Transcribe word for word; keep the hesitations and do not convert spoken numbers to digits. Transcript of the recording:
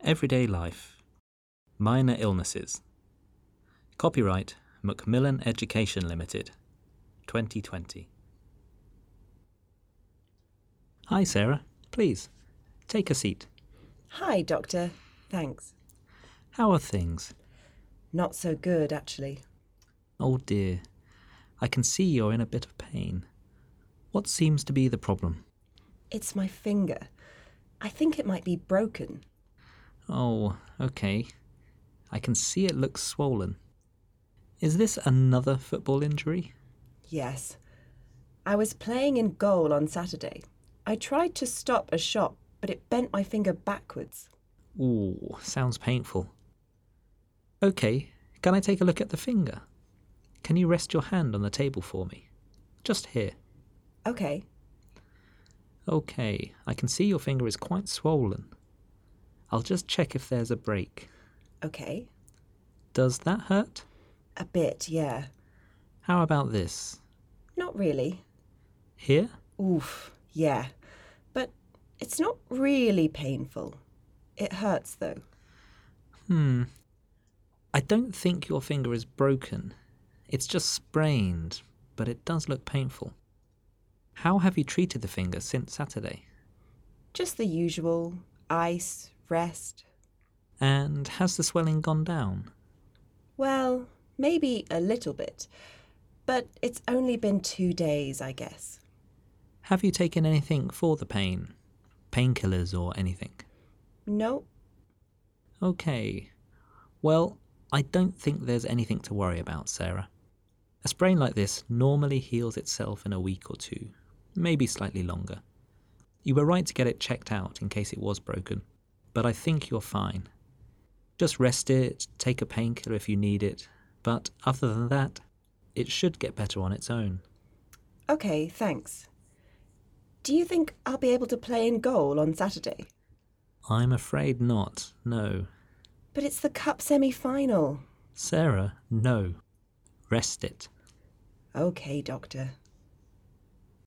Everyday Life. Minor Illnesses. Copyright Macmillan Education Limited, twenty twenty. Hi, Sarah. Please, take a seat. Hi, Doctor. Thanks. How are things? Not so good, actually. Oh dear. I can see you're in a bit of pain. What seems to be the problem? It's my finger. I think it might be broken. Oh, okay. I can see it looks swollen. Is this another football injury? Yes. I was playing in goal on Saturday. I tried to stop a shot, but it bent my finger backwards. Ooh, sounds painful. Okay, can I take a look at the finger? Can you rest your hand on the table for me? Just here. Okay. Okay, I can see your finger is quite swollen. I'll just check if there's a break. Okay. Does that hurt? A bit, yeah. How about this? Not really. Here? Oof, yeah. But it's not really painful. It hurts, though. Hmm. I don't think your finger is broken. It's just sprained, but it does look painful. How have you treated the finger since Saturday? Just the usual. Ice, rest. And has the swelling gone down? Well, maybe a little bit. But it's only been two days, I guess. Have you taken anything for the pain? Painkillers or anything? No. Okay. Well, I don't think there's anything to worry about, Sarah. A sprain like this normally heals itself in a week or two, maybe slightly longer. You were right to get it checked out in case it was broken, but I think you're fine. Just rest it, take a painkiller if you need it, but other than that, it should get better on its own. Okay, thanks. Do you think I'll be able to play in goal on Saturday? I'm afraid not, no. But it's the cup semi-final. Sarah, no. Rest it. Okay, Doctor.